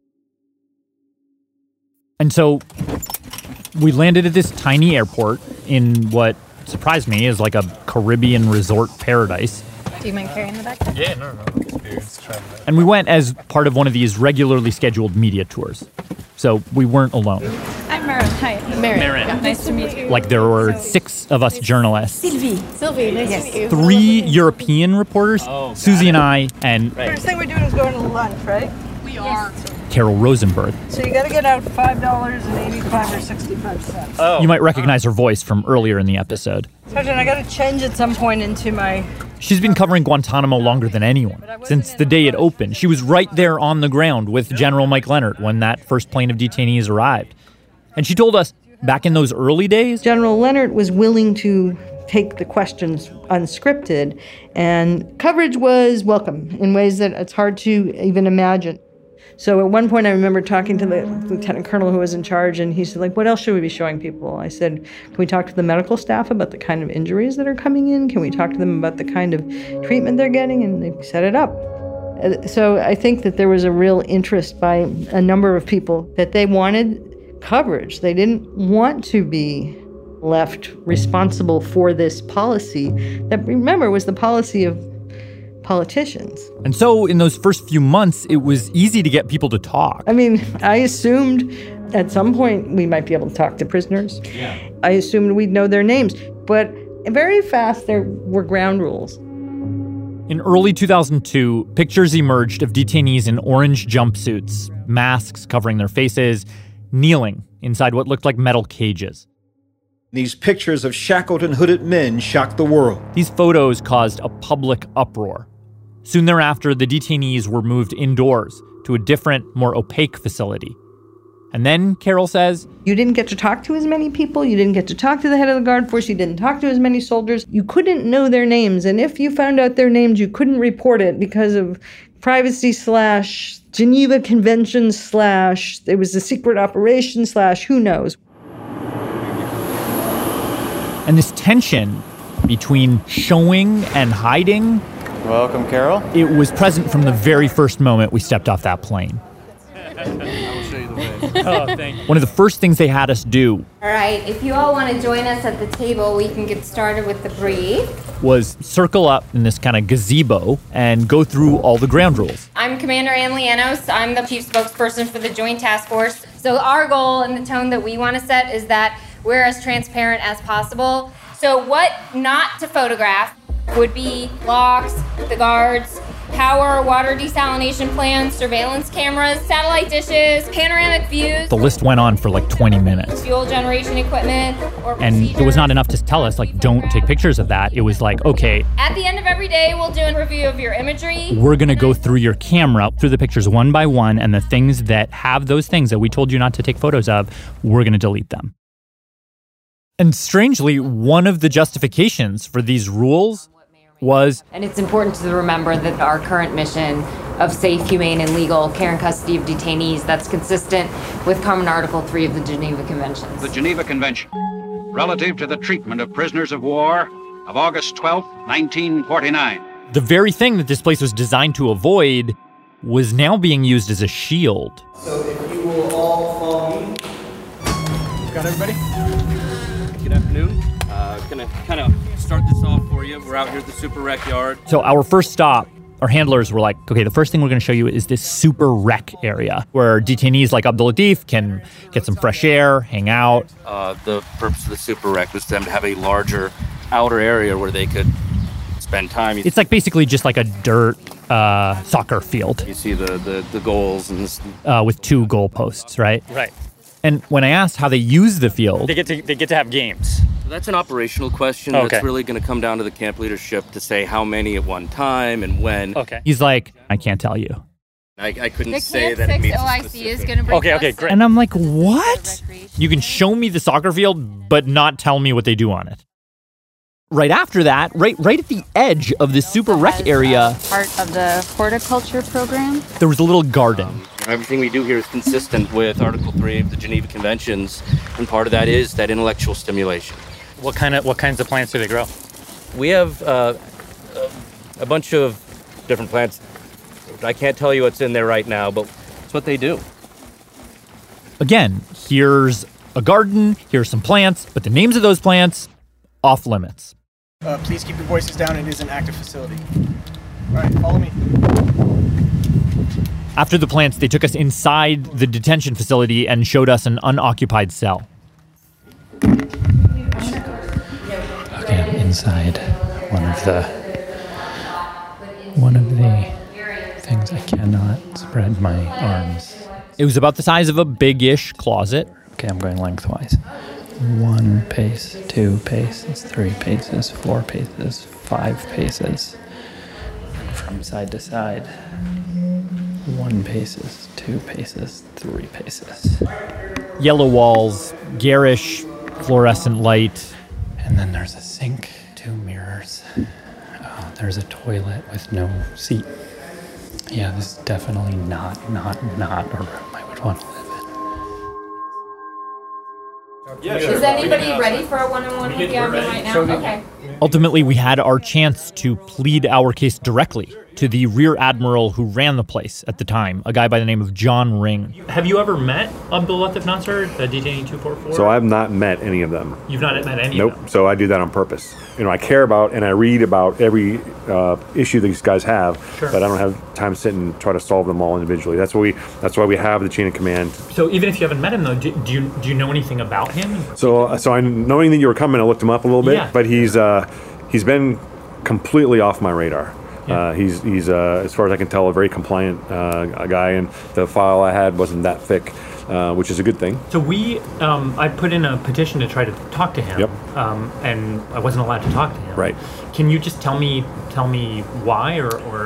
And so we landed at this tiny airport in what surprised me is like a Caribbean resort paradise. Do you mind carrying the backpack? Yeah, no. And we went as part of one of these regularly scheduled media tours. So we weren't alone. I'm Marin. Hi. Marin. Yeah, nice to meet you. Like there were 6 of us journalists. Sylvie, nice to meet you. 3 European reporters, Susie and I, and First thing we're doing is going to lunch, right? We are. Carol Rosenberg. So you got to get out $5.85 or 65 cents. You might recognize her voice from earlier in the episode. Sergeant, I got to change at some point into my... She's been covering Guantanamo longer than anyone. Since the day it opened, she was right there on the ground with General Mike Leonard when that first plane of detainees arrived. And she told us, back in those early days... General Leonard was willing to take the questions unscripted, and coverage was welcome in ways that it's hard to even imagine. So at one point I remember talking to the lieutenant colonel who was in charge, and he said, like, what else should we be showing people? I said, can we talk to the medical staff about the kind of injuries that are coming in? Can we talk to them about the kind of treatment they're getting? And they set it up. So I think that there was a real interest by a number of people that they wanted coverage. They didn't want to be left responsible for this policy that, remember, was the policy of politicians. And so in those first few months, it was easy to get people to talk. I mean, I assumed at some point we might be able to talk to prisoners. I assumed we'd know their names. But very fast there were ground rules. In early 2002, pictures emerged of detainees in orange jumpsuits, masks covering their faces, kneeling inside what looked like metal cages. These pictures of shackled and hooded men shocked the world. These photos caused a public uproar. Soon thereafter, the detainees were moved indoors to a different, more opaque facility. And then, Carol says, you didn't get to talk to as many people. You didn't get to talk to the head of the guard force. You didn't talk to as many soldiers. You couldn't know their names. And if you found out their names, you couldn't report it because of privacy / Geneva Convention / it was a secret operation / who knows. And this tension between showing and hiding. Welcome, Carol. It was present from the very first moment we stepped off that plane. Oh, thank you. One of the first things they had us do all right, if you all want to join us at the table, we can get started with the brief. Was circle up in this kind of gazebo and go through all the ground rules. I'm Commander Ann Lianos. I'm the chief spokesperson for the Joint Task Force. So our goal and the tone that we want to set is that we're as transparent as possible. So what not to photograph would be locks, the guards, power, water desalination plants, surveillance cameras, satellite dishes, panoramic views. The list went on for like 20 minutes. Fuel generation equipment or and it was not enough to tell us, like, don't take pictures of that. It was like, okay. At the end of every day, we'll do a review of your imagery. We're going to go through your camera, through the pictures one by one, and the things that have those things that we told you not to take photos of, we're going to delete them. And strangely, one of the justifications for these rules was... And it's important to remember that our current mission of safe, humane, and legal care and custody of detainees, that's consistent with Common Article 3 of the Geneva Conventions. The Geneva Convention, relative to the treatment of prisoners of war of August 12, 1949. The very thing that this place was designed to avoid was now being used as a shield. So if you will all follow me. Got everybody? Good afternoon. Gonna kind of start this off for you. We're out here at the Super Rec Yard. So our first stop, our handlers were like, okay, the first thing we're going to show you is this Super Rec area where detainees like Abdul Latif can get some fresh air, hang out. The purpose of the Super Rec was for them to have a larger outer area where they could spend time. It's like basically just like a dirt soccer field. You see the goals and this. With 2 goalposts, right? Right. And when I asked how they use the field, they get to have games. So that's an operational question. Okay. That's really going to come down to the camp leadership to say how many at one time and when. Okay. He's like, I can't tell you. I couldn't The say Camp that it 6 means OIC is going to bring Okay, great. And I'm like, what? You can show me the soccer field, but not tell me what they do on it. Right after that, right at the edge of the Super Rec area, Part of the horticulture program. there was a little garden. Everything we do here is consistent with Article 3 of the Geneva Conventions, and part of that is that intellectual stimulation. What kinds of plants do they grow? We have a bunch of different plants. I can't tell you what's in there right now, but it's what they do. Again, here's a garden, here's some plants, but the names of those plants, off limits. Please keep your voices down. It is an active facility. All right, follow me. After the plants, they took us inside the detention facility and showed us an unoccupied cell. Okay, I'm inside one of the things I cannot spread my arms. It was about the size of a big-ish closet. Okay, I'm going lengthwise. 1 pace, 2 paces, 3 paces, 4 paces, 5 paces. And from side to side, 1 paces, 2 paces, 3 paces. Yellow walls, garish, fluorescent light. And then there's a sink, 2 mirrors. There's a toilet with no seat. Yeah, this is definitely not a room I would want to live in. Is anybody ready for a one-on-one with the admin right now? Okay. Ultimately, we had our chance to plead our case directly to the rear admiral who ran the place at the time, a guy by the name of John Ring. Have you ever met Abdul Latif Nasser, the detainee 244? So I've not met any of them. You've not met any Nope. of them? Nope. So I do that on purpose. I care about and I read about every issue these guys have, Sure. but I don't have time to sit and try to solve them all individually. That's why we have the chain of command. So even if you haven't met him, though, do you know anything about him? So I knowing that you were coming, I looked him up a little bit, Yeah. but he's been completely off my radar. Yeah. He's as far as I can tell, a very compliant guy, and the file I had wasn't that thick, which is a good thing. So I put in a petition to try to talk to him, Yep. And I wasn't allowed to talk to him. Right. Can you just tell me why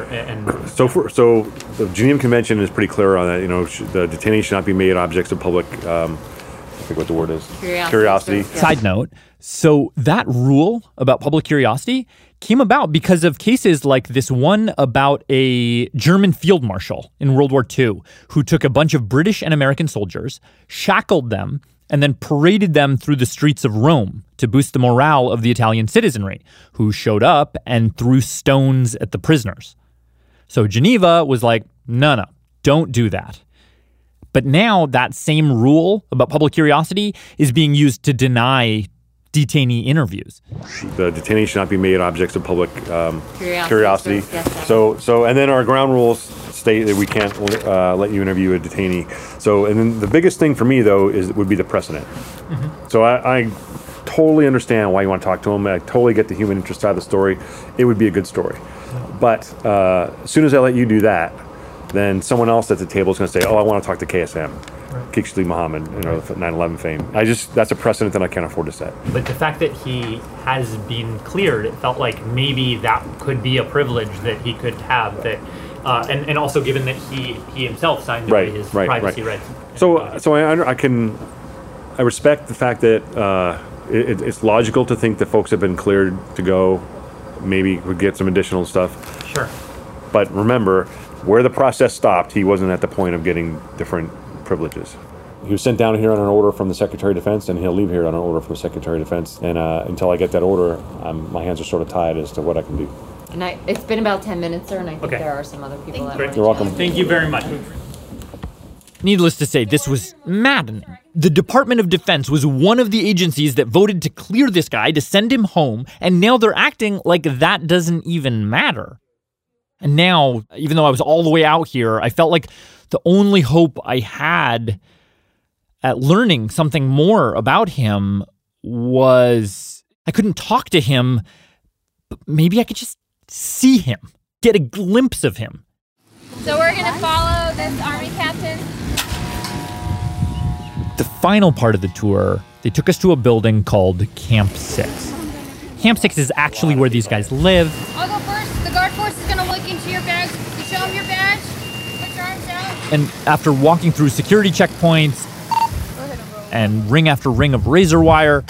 So the Geneva Convention is pretty clear on that. The detainees should not be made objects of public. I think what the word is. Curiosity. Side note, so that rule about public curiosity came about because of cases like this one about a German field marshal in World War II who took a bunch of British and American soldiers, shackled them, and then paraded them through the streets of Rome to boost the morale of the Italian citizenry, who showed up and threw stones at the prisoners. So Geneva was like, no, don't do that. But now that same rule about public curiosity is being used to deny detainee interviews. The detainees should not be made objects of public curiosity. Yes, So, and then our ground rules state that we can't let you interview a detainee. So, and then the biggest thing for me though would be the precedent. Mm-hmm. So I totally understand why you want to talk to him. I totally get the human interest side of the story. It would be a good story. But as soon as I let you do that, then someone else at the table is going to say, "Oh, I want to talk to KSM." Kingsley Muhammad, 9/11 fame. That's a precedent that I can't afford to set. But the fact that he has been cleared, it felt like maybe that could be a privilege that he could have. That, and also given that he himself signed away his privacy rights. So I respect the fact that it's logical to think that folks have been cleared to go. Maybe would get some additional stuff. Sure. But remember, where the process stopped, he wasn't at the point of getting different privileges. He was sent down here on an order from the Secretary of Defense, and he'll leave here on an order from the Secretary of Defense. And until I get that order, my hands are sort of tied as to what I can do. And it's been about 10 minutes, sir, and I think there are some other people that want to You're welcome. Thank you very much. Needless to say, this was maddening. The Department of Defense was one of the agencies that voted to clear this guy, to send him home, and now they're acting like that doesn't even matter. And now, even though I was all the way out here, I felt like the only hope I had at learning something more about him was I couldn't talk to him, but maybe I could just see him, get a glimpse of him. So we're going to follow this Army captain. The final part of the tour, they took us to a building called Camp 6. Camp 6 is actually where these guys live. I'll go first. The guard force is going to look into your bags. You show them your badge. Put your arms out. And after walking through security checkpoints and ring after ring of razor wire,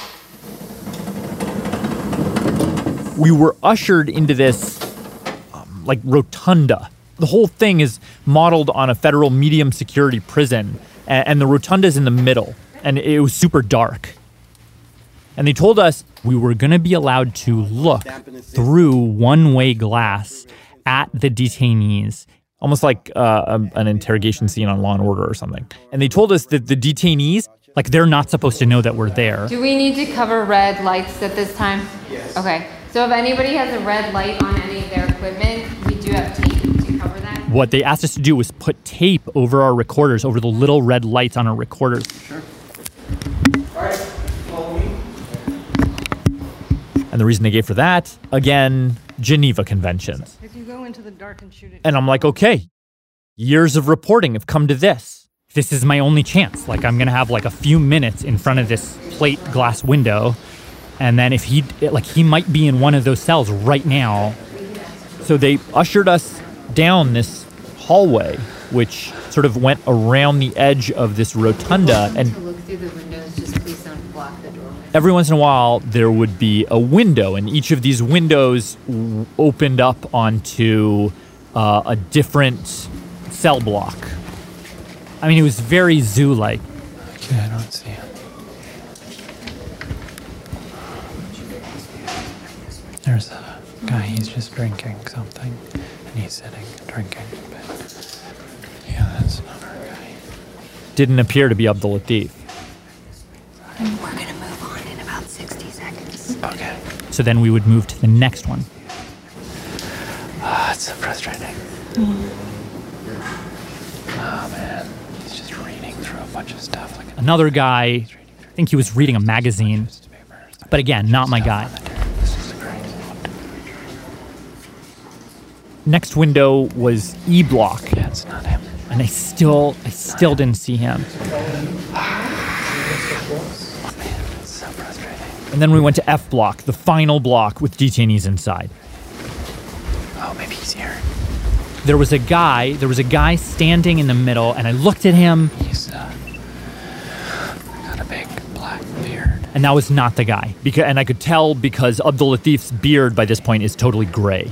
we were ushered into this rotunda. The whole thing is modeled on a federal medium security prison, and the rotunda's in the middle, and it was super dark. And they told us we were going to be allowed to look through one-way glass at the detainees, almost like an interrogation scene on Law and Order or something. And they told us that the detainees, they're not supposed to know that we're there. Do we need to cover red lights at this time? Yes. Okay. So if anybody has a red light on any of their equipment, we do have tape to cover that. What they asked us to do was put tape over our recorders, over the little red lights on our recorders. Sure. All right, follow me. And the reason they gave for that, again, Geneva Conventions. If you go into the dark and shoot it. And I'm like, okay, years of reporting have come to this. This is my only chance. I'm going to have a few minutes in front of this plate glass window. And then if he might be in one of those cells right now. So they ushered us down this hallway, which sort of went around the edge of this rotunda. And to look through the windows, just please don't block the door. every once in a while, there would be a window, and each of these windows opened up onto a different cell block. I mean, it was very zoo-like. Okay, I don't see him. There's a guy, he's just drinking something. And He's sitting, drinking. But yeah, that's not our guy. Didn't appear to be Abdul Latif. We're going to move on in about 60 seconds. Okay. So then we would move to the next one. It's so frustrating. Oh, man. He's just reading through a bunch of stuff. Like Another guy, I think he was reading a magazine. But again, not my guy. Next window was E Block. Yeah, it's not him. And I still didn't see him. Oh, man, it's so frustrating. And then we went to F Block, the final block with detainees inside. Oh, maybe he's here. There was a guy standing in the middle, and I looked at him. He's got a big black beard. And that was not the guy. And I could tell because Abdul Latif's beard by this point is totally gray.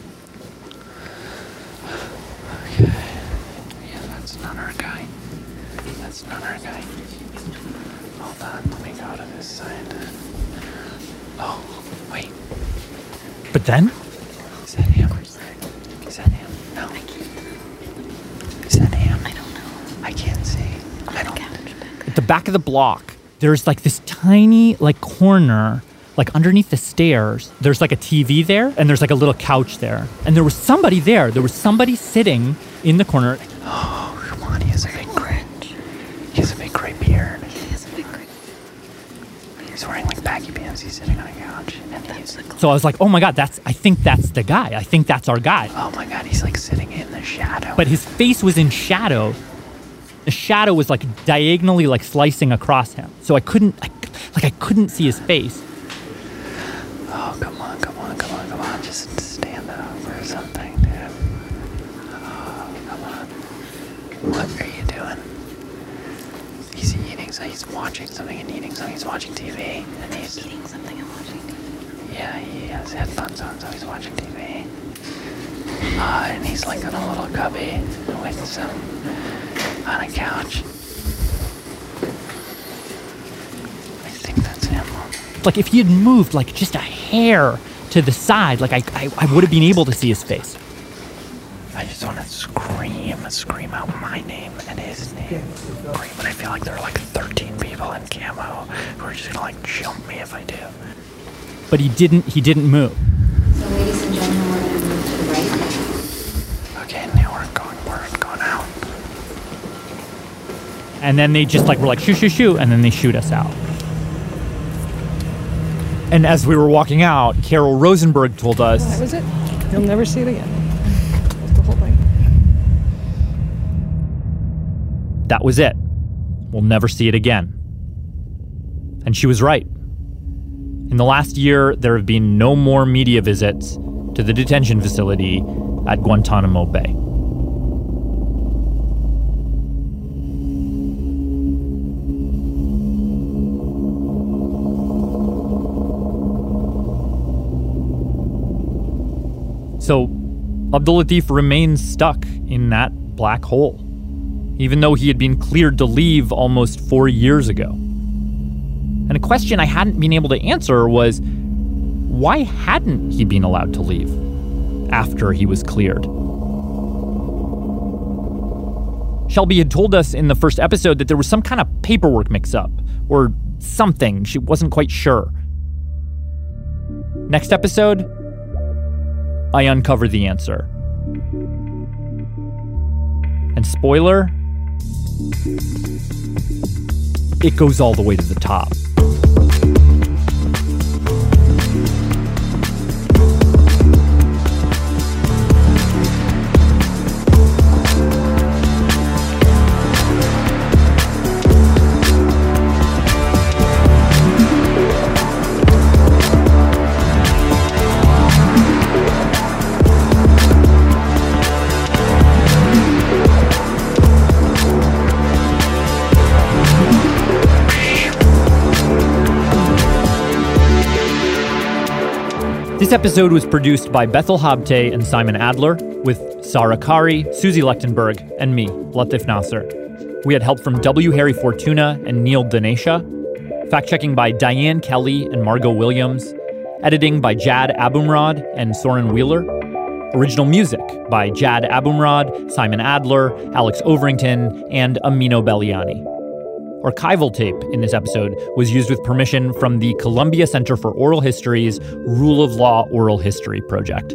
Okay. Yeah, that's not our guy. That's not our guy. Hold on, let me go to this side. Oh, wait. But then? Is that him? Is that him? No. Is that him? I don't know. I can't see. I don't. At the back of the block, there's like this tiny like corner, like underneath the stairs. There's like a TV there, and there's like a little couch there. And there was somebody there. There was somebody sitting in the corner. Oh, come on. He has a big gray beard. He has a big gray. He's wearing like baggy pants. He's sitting on a couch. And he's So I was like, oh my God, I think that's the guy. I think that's our guy. Oh my God, he's like sitting in the shadow. But his face was in shadow. The shadow was like diagonally like slicing across him. So I couldn't see his face. Oh, come on. Just stand up or something, dude. Oh, come on. What are you doing? He's eating, so he's watching something and eating something. He's watching TV. And he's eating something and watching TV. Yeah, he has headphones on, so he's watching TV. And he's like in a little cubby with some on a couch. I think that's him. Like if he had moved like just a hair to the side, like I would have been able to see his face. I just want to scream out my name and his name. But I feel like there are like 13 people in camo who are just gonna like jump me if I do. But he didn't move. So ladies and gentlemen, we're going to move to the right. Okay, now we're going out. And then they just like were like shoo, and then they shoot us out. And as we were walking out, Carol Rosenberg told us that was it. You'll never see it again. That's the whole thing. That was it. We'll never see it again. And she was right. In the last year, there have been no more media visits to the detention facility at Guantanamo Bay. So, Abdul Latif remains stuck in that black hole, even though he had been cleared to leave almost 4 years ago. And a question I hadn't been able to answer was, why hadn't he been allowed to leave after he was cleared? Shelby had told us in the first episode that there was some kind of paperwork mix-up, or something. She wasn't quite sure. Next episode, I uncover the answer. And spoiler, it goes all the way to the top. This episode was produced by Bethel Habte and Simon Adler, with Sarah Kari, Susie Lechtenberg, and me, Latif Nasser. We had help from W. Harry Fortuna and Neil Dinesha, fact-checking by Diane Kelly and Margot Williams, editing by Jad Abumrad and Soren Wheeler, Original music by Jad Abumrad, Simon Adler, Alex Overington, and Amino Belliani. Archival tape in this episode was used with permission from the Columbia Center for Oral History's Rule of Law Oral History project.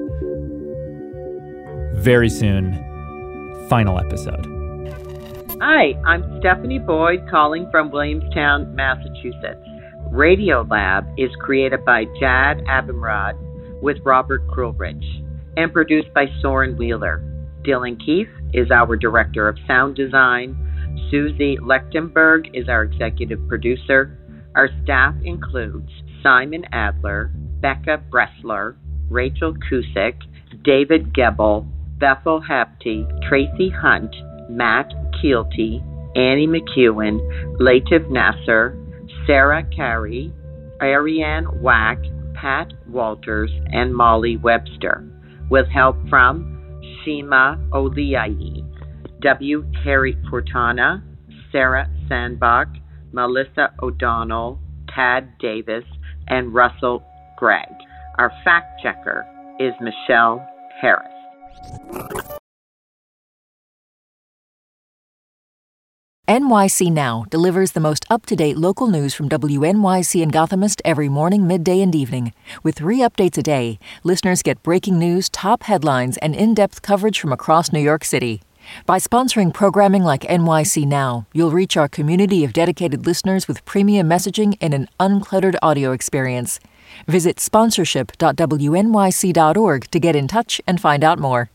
Very soon, final episode. Hi, I'm Stephanie Boyd calling from Williamstown, Massachusetts. Radiolab is created by Jad Abumrad with Robert Krulrich and produced by Soren Wheeler. Dylan Keefe is our Director of Sound Design. Susie Lechtenberg is our Executive Producer. Our staff includes Simon Adler, Becca Bressler, Rachel Cusick, David Gebel, Bethel Hapti, Tracy Hunt, Matt Keelty, Annie McEwen, Latif Nasser, Sarah Carey, Ariane Wack, Pat Walters, and Molly Webster, with help from Shima Oliai, W. Harry Fortana, Sarah Sandbach, Melissa O'Donnell, Tad Davis, and Russell Gregg. Our fact checker is Michelle Harris. NYC Now delivers the most up-to-date local news from WNYC and Gothamist every morning, midday, and evening. With 3 updates a day, listeners get breaking news, top headlines, and in-depth coverage from across New York City. By sponsoring programming like NYC Now, you'll reach our community of dedicated listeners with premium messaging and an uncluttered audio experience. Visit sponsorship.wnyc.org to get in touch and find out more.